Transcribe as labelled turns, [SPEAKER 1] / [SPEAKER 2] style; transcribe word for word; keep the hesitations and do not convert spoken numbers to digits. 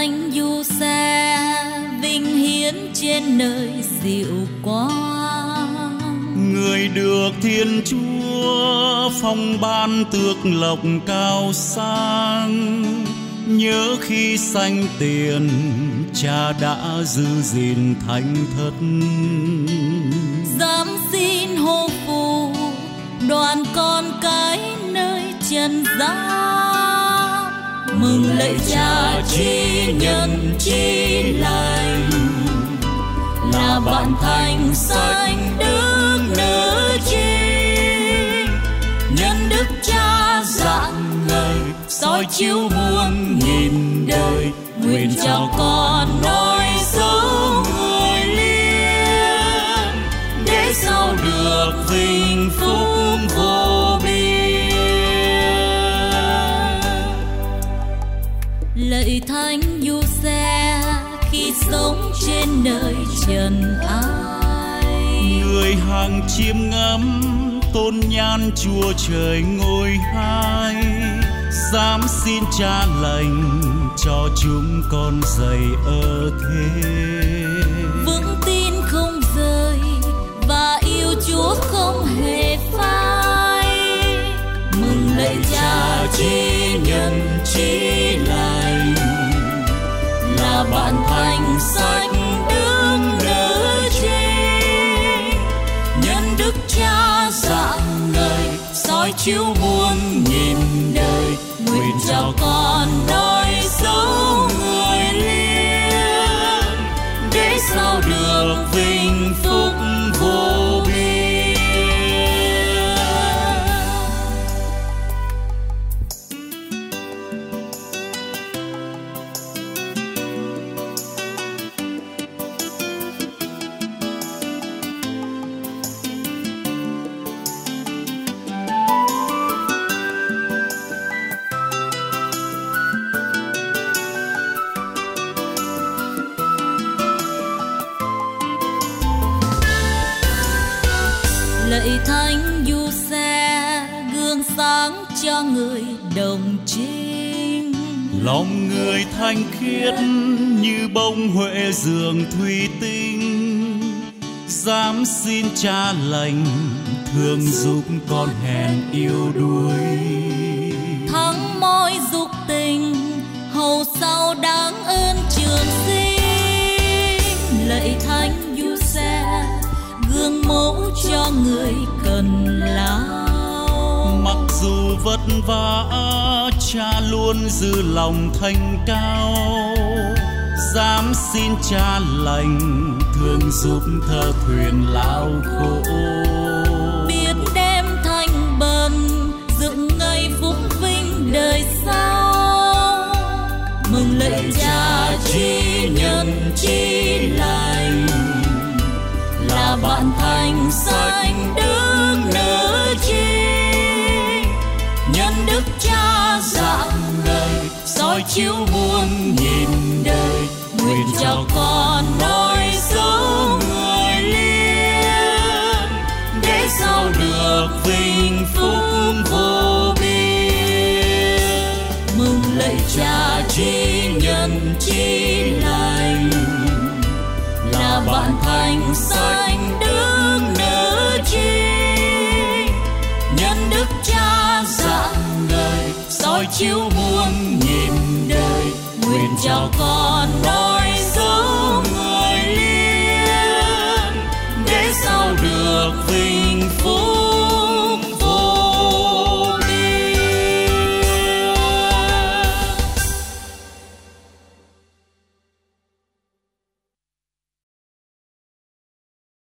[SPEAKER 1] thánh du xe vinh hiến trên nơi dịu quang.
[SPEAKER 2] Người được Thiên Chúa phong ban tước lộc cao sang, nhớ khi sanh tiền Cha đã giữ gìn thánh thất.
[SPEAKER 1] Dám xin hô phù đoàn con cái nơi trần gian, mừng lạy Cha chi nhân chi lành, là bạn thành sanh đức nữ chi. Nhân đức Cha rạng ngời soi chiếu muôn nghìn đời, nguyện chào con nói dấu người liên, để sau được vinh phúc vô biên. Lạy thánh du xe khi sống trên đời trần ai,
[SPEAKER 2] người hàng chiêm ngắm tôn nhan Chúa trời ngôi hai, dám xin Cha lành cho chúng con dày ở thế.
[SPEAKER 1] vững tin không rời và yêu Chúa không hề phai, mừng lạy Cha chi nhân chi lành, là bạn thành sanh đức nữ chi. Nhân đức Cha rạng ngời soi chiếu muôn nghìn đời, nguyện chào con nói dấu người liên, để sau được vinh phúc vô biên. Lạy thánh du xe gương sáng cho người đồng trinh,
[SPEAKER 2] Lòng người thanh khiết như bông huệ dường thủy tinh, dám xin Cha lành thương giúp con hèn yêu đuối.
[SPEAKER 1] thắng môi dục tình hầu sau đáng ơn trường sinh. Lạy thánh du xe gương mẫu cho người cần lao,
[SPEAKER 2] Mặc dù vất vả Cha luôn giữ lòng thanh cao, dám xin Cha lành thương giúp thợ thuyền lao khổ.
[SPEAKER 1] biết đem thanh bần dựng ngày phúc vinh đời sau, mừng lạy Cha chi nhân chi lành, là bạn thành sanh đức nữ chi. Nhân đức Cha rạng ngời soi chiếu muôn nghìn đời, nguyện chào con nói dấu người liên, để sau được vinh phúc vô biên. Mừng lạy Cha chi nhân chi lành, là bạn thành sanh đức nữ chi. Nhân đức Cha rạng ngời soi chiếu muôn nghìn đời, nguyện chào con